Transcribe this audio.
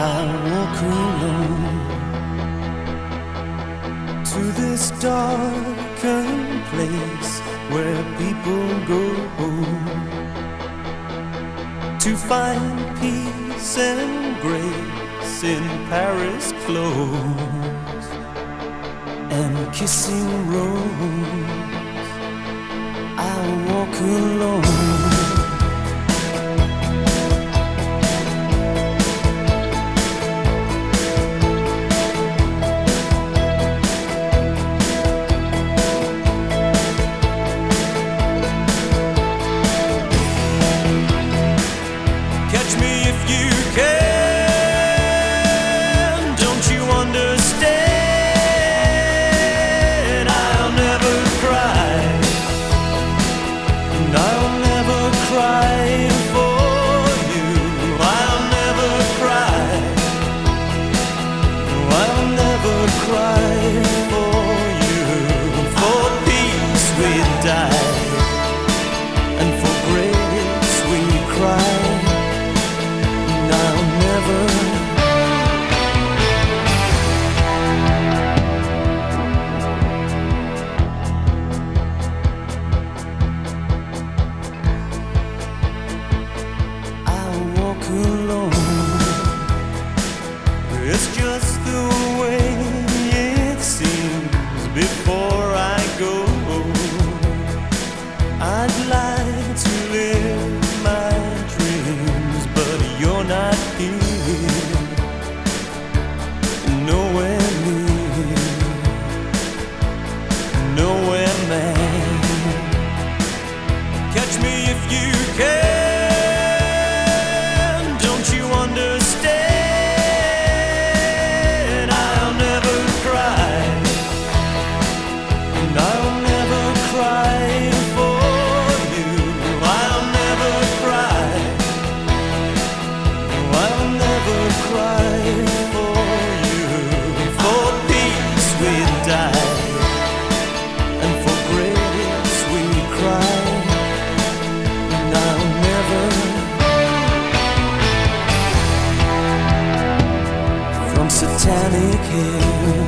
I walk alone to this darkened place where people go to find peace and grace in Paris clothes and kissing rose. I walk alone. Catch me if you can, don't you understand? I'll never cry, and I'll never cry for you. I'll never cry, no, I'll never cry for you. For peace we die, and for grace we cry. It's just the way it seems before I go. I'd like to live my dreams, but you're not here, nowhere near, nowhere man. Catch me if you can. Satanic hair